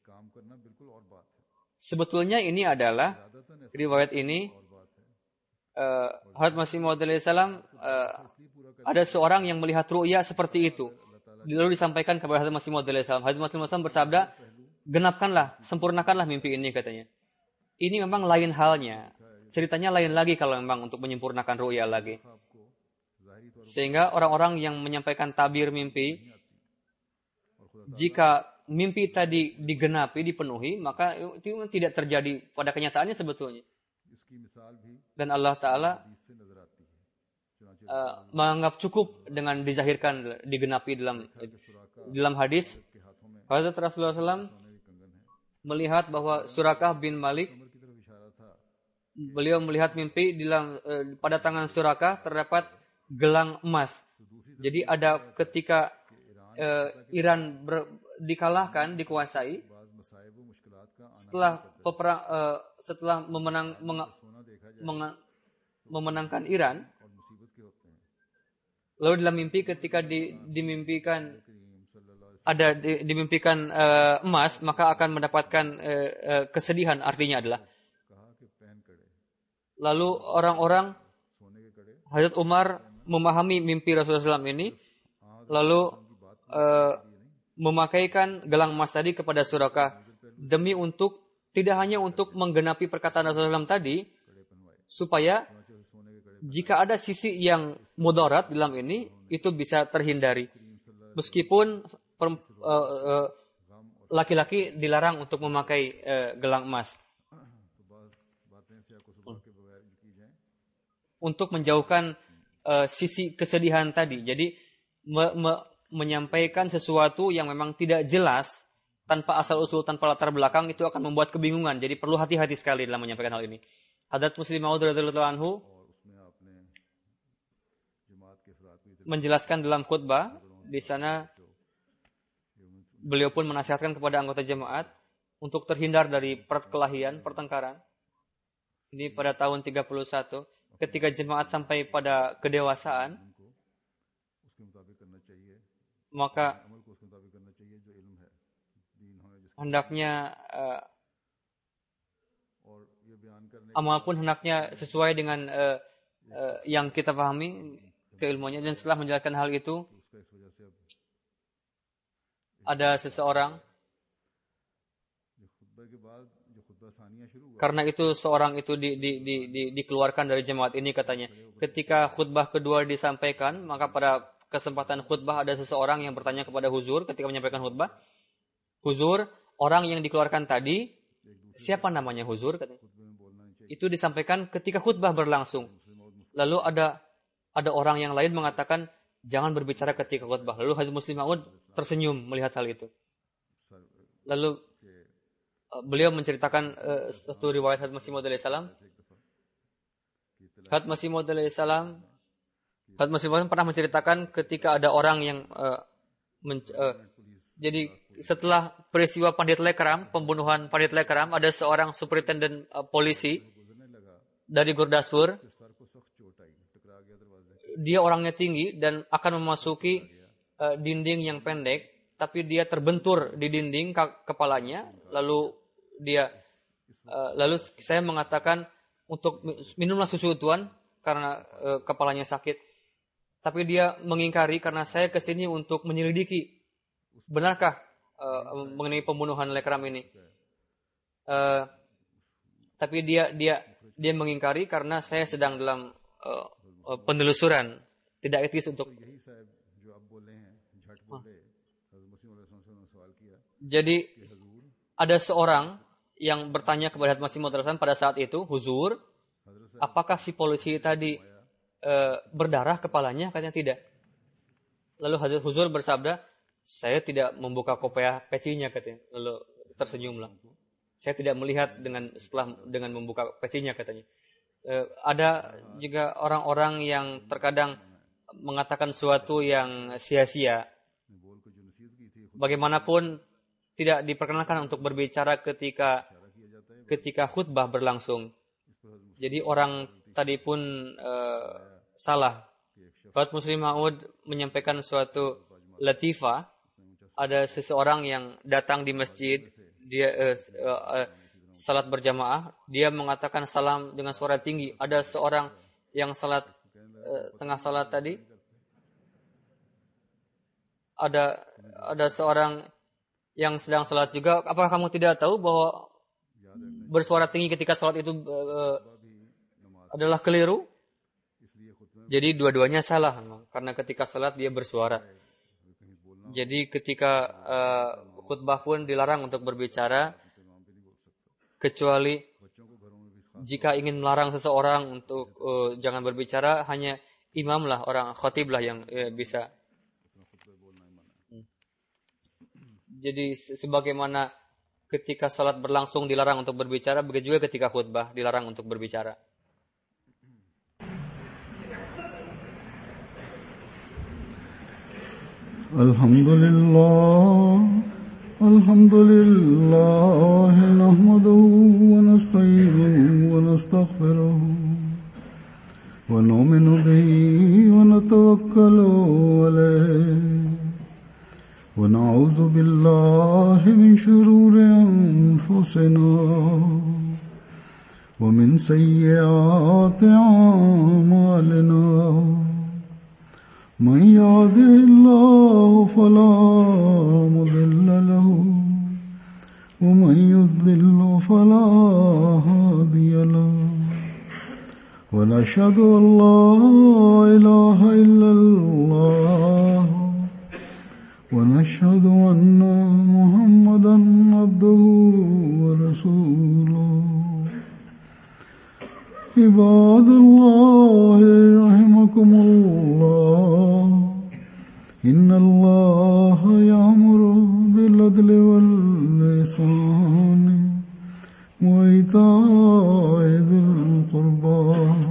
S2: sebetulnya ini adalah riwayat ini, uh, Hadrat Masih Maud alaihi salam uh, ada seorang yang melihat ru'ya seperti itu. Lalu disampaikan kepada Hadrat Masih Maud alaihi salam. Hadrat Masih Maud alaihi salam bersabda, genapkanlah, sempurnakanlah mimpi ini katanya. Ini memang lain halnya. Ceritanya lain lagi kalau memang untuk menyempurnakan ru'ya lagi. Sehingga orang-orang yang menyampaikan tabir mimpi, jika mimpi tadi digenapi, dipenuhi, maka itu tidak terjadi pada kenyataannya sebetulnya. Dan Allah Ta'ala uh, menganggap cukup dengan dizahirkan, digenapi dalam dalam hadis. Hazrat Rasulullah shallallahu alaihi wasallam melihat bahwa Surakah bin Malik, beliau melihat mimpi dalam uh, pada tangan Surakah terdapat gelang emas. Jadi ada ketika uh, Iran ber, dikalahkan, dikuasai, setelah peperang, uh, setelah memenang, meng, meng, memenangkan Iran, lalu dalam mimpi ketika di, dimimpikan ada di, dimimpikan uh, emas, maka akan mendapatkan uh, uh, kesedihan. Artinya adalah, lalu orang-orang, Hazrat Umar memahami mimpi Rasulullah shallallahu alaihi wasallam ini, lalu uh, memakaikan gelang emas tadi kepada Surakah demi untuk tidak hanya untuk menggenapi perkataan Rasulullah shallallahu alaihi wasallam tadi, supaya jika ada sisi yang mudarat dalam ini itu bisa terhindari, meskipun per, uh, uh, laki-laki dilarang untuk memakai uh, gelang emas, untuk menjauhkan uh, sisi kesedihan tadi. Jadi me, me, menyampaikan sesuatu yang memang tidak jelas, tanpa asal usul, tanpa latar belakang, itu akan membuat kebingungan. Jadi perlu hati-hati sekali dalam menyampaikan hal ini. Hadrat Muslim Maud radhiyallahu anhu menjelaskan dalam khutbah di sana, beliau pun menasihatkan kepada anggota jemaat untuk terhindar dari perkelahian, pertengkaran. Ini pada tahun tiga puluh satu, ketika jemaat sampai pada kedewasaan, maka hendaknya uh, amal pun hendaknya sesuai dengan uh, uh, yang kita pahami keilmuannya. Dan setelah menjelaskan hal itu, ada seseorang, karena itu seorang itu di, di, di, di, dikeluarkan dari jemaat ini, katanya. Ketika khutbah kedua disampaikan, maka pada kesempatan khutbah ada seseorang yang bertanya kepada Huzur ketika menyampaikan khutbah, Huzur, orang yang dikeluarkan tadi, siapa namanya Huzur? Katanya. Itu disampaikan ketika khutbah berlangsung. Lalu ada ada orang yang lain mengatakan, jangan berbicara ketika khutbah. Lalu Hazrat Muslim Maud tersenyum melihat hal itu. Lalu uh, beliau menceritakan uh, satu riwayat Hazrat Muslim Maud alaihi salam. Hazrat Muslim Maud alaihi salam, Hazrat Muslim Maud pernah menceritakan ketika ada orang yang uh, men, uh, jadi setelah peristiwa Pandit Lekram, pembunuhan Pandit Lekram, ada seorang superintenden uh, polisi dari Gurdaspur. Dia orangnya tinggi dan akan memasuki uh, dinding yang pendek, tapi dia terbentur di dinding ke- kepalanya. Lalu dia, uh, lalu saya mengatakan untuk minumlah susu tuan karena uh, kepalanya sakit. Tapi dia mengingkari karena saya kesini untuk menyelidiki benarkah uh, mengenai pembunuhan Lekram ini. Uh, tapi dia dia dia mengingkari karena saya sedang dalam uh, penelusuran, tidak etis untuk. Jadi ada seorang yang bertanya kepada Hazrat Masih Maud pada saat itu, Huzur, apakah si polisi tadi e, berdarah kepalanya? Katanya tidak. Lalu Hazrat Huzur bersabda, saya tidak membuka kopiah pecinya, katanya. Lalu tersenyumlah. Saya tidak melihat dengan setelah dengan membuka pecinya, katanya. Uh, ada juga orang-orang yang terkadang mengatakan sesuatu yang sia-sia. Bagaimanapun tidak diperkenankan untuk berbicara ketika ketika khutbah berlangsung. Jadi orang tadi pun uh, salah. Hazrat Muslim Maud menyampaikan suatu latifah. Ada seseorang yang datang di masjid, dia uh, uh, uh, salat berjamaah, dia mengatakan salam dengan suara tinggi. Ada seorang yang salat eh, tengah salat tadi, ada ada seorang yang sedang salat juga. Apakah kamu tidak tahu bahwa bersuara tinggi ketika salat itu eh, adalah keliru? Jadi dua-duanya salah, karena ketika salat dia bersuara. Jadi ketika eh, khutbah pun dilarang untuk berbicara, kecuali jika ingin melarang seseorang untuk uh, jangan berbicara, hanya imam lah, orang khatib lah yang eh, bisa. Jadi sebagaimana ketika salat berlangsung dilarang untuk berbicara, begitu juga ketika khutbah dilarang untuk berbicara.
S1: Alhamdulillah, alhamdulillah, nahmaduhu wa nasta'inuhu wa nastaghfiruh, wa nu'minu bihi wa natawakkalu alayhi, wa na'udzu billahi min shururi anfusina wa min sayyiati a'malina. من يهده الله فلا مضل له ومن يضلل فلا هادي له ونشهد أن لا إله إلا الله ونشهد أن محمدا عبده ورسوله. عباد الله رحمكم الله إن الله يأمر بالعدل والإحسان وإيتاء ذي القربى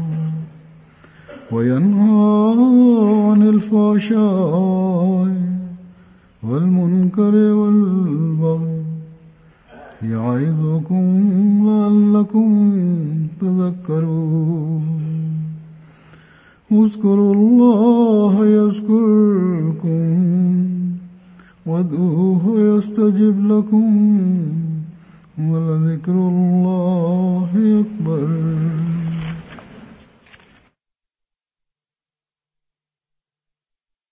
S1: وينهى عن الفحشاء والمنكر والبغي يعظكم لعلكم تذكرون. اذكروا الله يذكركم وادعوه يستجب لكم ولذكر الله أكبر.